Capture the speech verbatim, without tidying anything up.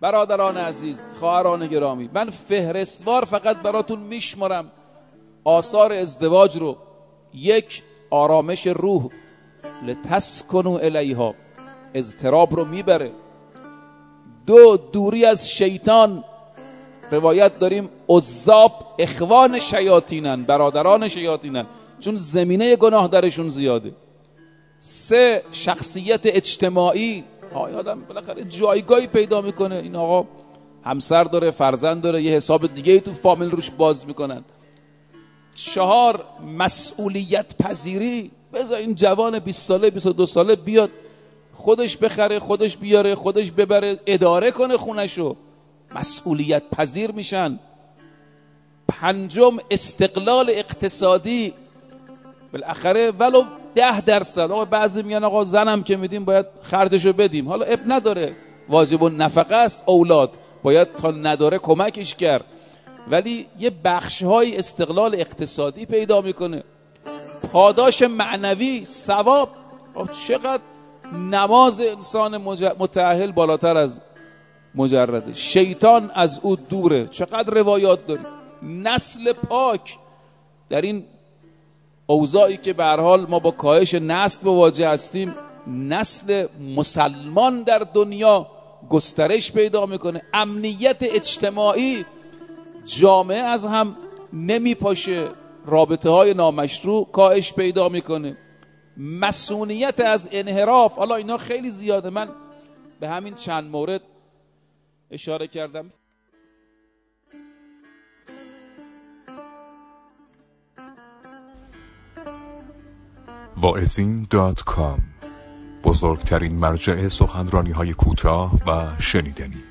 برادران عزیز، خواهران گرامی، من فهرستوار فقط براتون میشمارم آثار ازدواج رو. یک، آرامش روح، لتسکنوا الیها، اضطراب رو میبره. دو، دوری از شیطان، روایت داریم عزاب اخوان شیاطینن، برادران شیاطینن، چون زمینه گناه درشون زیاده. سه، شخصیت اجتماعی، آدم بالاخره جایگاهی پیدا میکنه، این آقا همسر داره، فرزند داره، یه حساب دیگه تو فامیل روش باز میکنن. چهار، مسئولیت پذیری، بذار این جوان بیست ساله بیست و دو ساله بیاد خودش بخره، خودش بیاره، خودش ببره، اداره کنه خونشو، مسئولیت پذیر میشن. پنجم، استقلال اقتصادی، بالاخره ولو ده درصد، آقا بعضی میگن آقا زنم که میدیم باید خرجشو بدیم، حالا اب نداره، واجب النفقه است، اولاد باید تا نداره کمکش کرد، ولی یه بخش‌های استقلال اقتصادی پیدا میکنه. پاداش معنوی، ثواب، چقدر نماز انسان متأهل بالاتر از مجرده، شیطان از او دوره، چقدر روایات داریم. نسل پاک، در این اوضاعی که به هر حال ما با کاهش نسل مواجه هستیم، نسل مسلمان در دنیا گسترش پیدا میکنه. امنیت اجتماعی، جامعه از هم نمیپاشه، رابطه های نامشروع کاهش پیدا میکنه. مسئولیت از انحراف، حالا اینا خیلی زیاده، من به همین چند مورد اشاره کردم. واعظین دات کام، بزرگترین مرجع سخنرانی های کوتاه و شنیدنی.